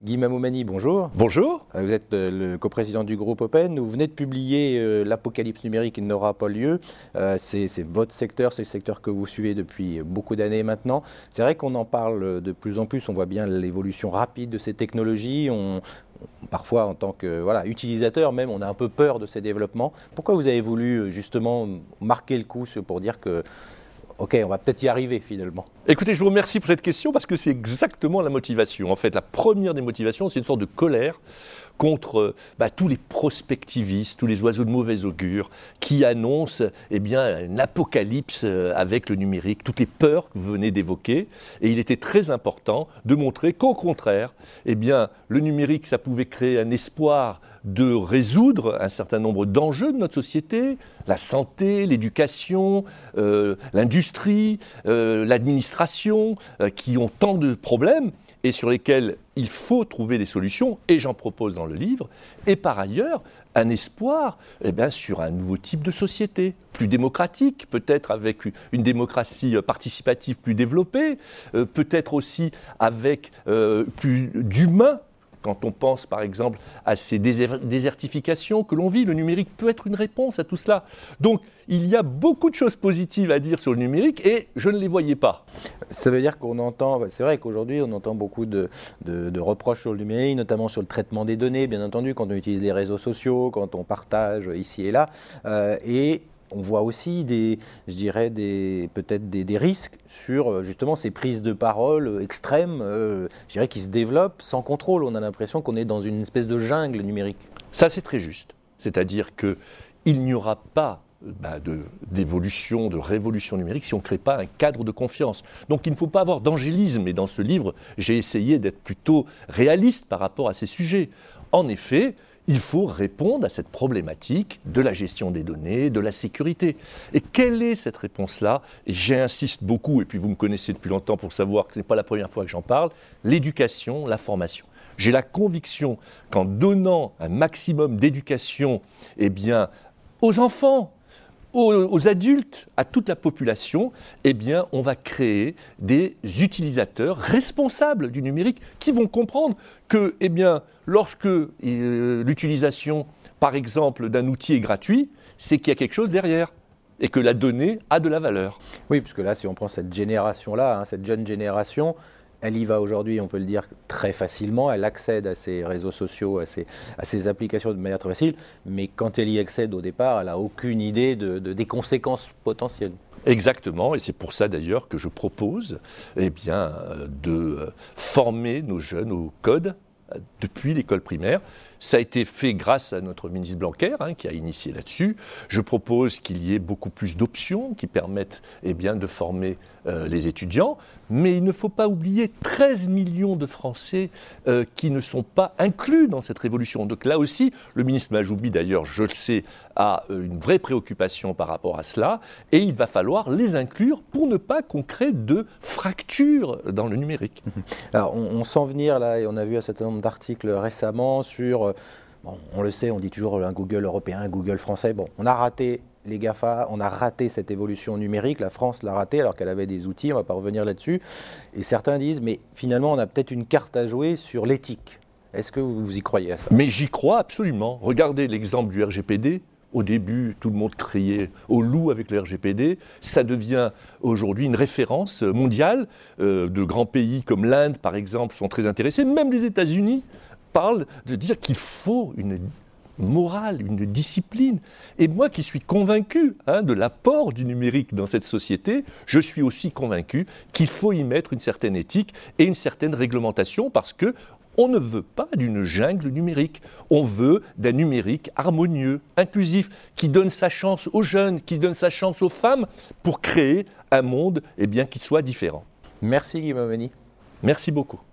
Guy Mamoumani, bonjour. Bonjour. Vous êtes le coprésident du groupe Open. Vous venez de publier L'apocalypse numérique n'aura pas lieu. C'est votre secteur, c'est le secteur que vous suivez depuis beaucoup d'années maintenant. C'est vrai qu'on en parle de plus en plus, on voit bien l'évolution rapide de ces technologies. Parfois, en tant que utilisateur même, on a un peu peur de ces développements. Pourquoi vous avez voulu justement marquer le coup pour dire que OK, on va peut-être y arriver finalement? Écoutez, je vous remercie pour cette question parce que c'est exactement la motivation. En fait, la première des motivations, c'est une sorte de colère contre tous les prospectivistes, tous les oiseaux de mauvais augure qui annoncent une apocalypse avec le numérique, toutes les peurs que vous venez d'évoquer. Et il était très important de montrer qu'au contraire, le numérique, ça pouvait créer un espoir de résoudre un certain nombre d'enjeux de notre société, la santé, l'éducation, l'industrie, l'administration, qui ont tant de problèmes et sur lesquels il faut trouver des solutions, et j'en propose dans le livre, et par ailleurs, un espoir sur un nouveau type de société, plus démocratique, peut-être avec une démocratie participative plus développée, peut-être aussi avec plus d'humains. Quand on pense par exemple à ces désertifications que l'on vit, le numérique peut être une réponse à tout cela. Donc il y a beaucoup de choses positives à dire sur le numérique et je ne les voyais pas. Ça veut dire qu'on entend, c'est vrai qu'aujourd'hui on entend beaucoup de reproches sur le numérique, notamment sur le traitement des données, bien entendu, quand on utilise les réseaux sociaux, quand on partage ici et là. Et on voit aussi peut-être des risques sur justement ces prises de parole extrêmes, qui se développent sans contrôle. On a l'impression qu'on est dans une espèce de jungle numérique. Ça, c'est très juste. C'est-à-dire qu'il n'y aura pas d'évolution, de révolution numérique si on ne crée pas un cadre de confiance. Donc il ne faut pas avoir d'angélisme. Et dans ce livre, j'ai essayé d'être plutôt réaliste par rapport à ces sujets. En effet, il faut répondre à cette problématique de la gestion des données, de la sécurité. Et quelle est cette réponse-là? Et j'insiste beaucoup, et puis vous me connaissez depuis longtemps pour savoir que ce n'est pas la première fois que j'en parle, l'éducation, la formation. J'ai la conviction qu'en donnant un maximum d'éducation aux enfants, aux adultes, à toute la population, on va créer des utilisateurs responsables du numérique qui vont comprendre que, lorsque l'utilisation, par exemple, d'un outil est gratuit, c'est qu'il y a quelque chose derrière et que la donnée a de la valeur. Oui, parce que là, si on prend cette génération-là, cette jeune génération, elle y va aujourd'hui, on peut le dire, très facilement. Elle accède à ces réseaux sociaux, à ces applications de manière très facile. Mais quand elle y accède au départ, elle n'a aucune idée des conséquences potentielles. Exactement, et c'est pour ça d'ailleurs que je propose de former nos jeunes au code depuis l'école primaire. Ça a été fait grâce à notre ministre Blanquer qui a initié là-dessus. Je propose qu'il y ait beaucoup plus d'options qui permettent de former les étudiants. Mais il ne faut pas oublier 13 millions de Français qui ne sont pas inclus dans cette révolution. Donc là aussi, le ministre Majoubi, d'ailleurs, je le sais, a une vraie préoccupation par rapport à cela. Et il va falloir les inclure pour ne pas qu'on crée de fractures dans le numérique. Alors, on sent venir là, et on a vu un certain nombre d'articles récemment sur... on le sait, on dit toujours un Google européen, un Google français. On a raté les GAFA, on a raté cette évolution numérique, la France l'a raté alors qu'elle avait des outils, on ne va pas revenir là-dessus. Et certains disent, mais finalement on a peut-être une carte à jouer sur l'éthique. Est-ce que vous y croyez à ça? Mais j'y crois absolument. Regardez l'exemple du RGPD. Au début, tout le monde criait au loup avec le RGPD. Ça devient aujourd'hui une référence mondiale. De grands pays comme l'Inde, par exemple, sont très intéressés. Même les États-Unis parlent de dire qu'il faut une morale, une discipline. Et moi qui suis convaincu de l'apport du numérique dans cette société, je suis aussi convaincu qu'il faut y mettre une certaine éthique et une certaine réglementation parce que on ne veut pas d'une jungle numérique, on veut d'un numérique harmonieux, inclusif, qui donne sa chance aux jeunes, qui donne sa chance aux femmes pour créer un monde qui soit différent. Merci Guy Mamoumani. Merci beaucoup.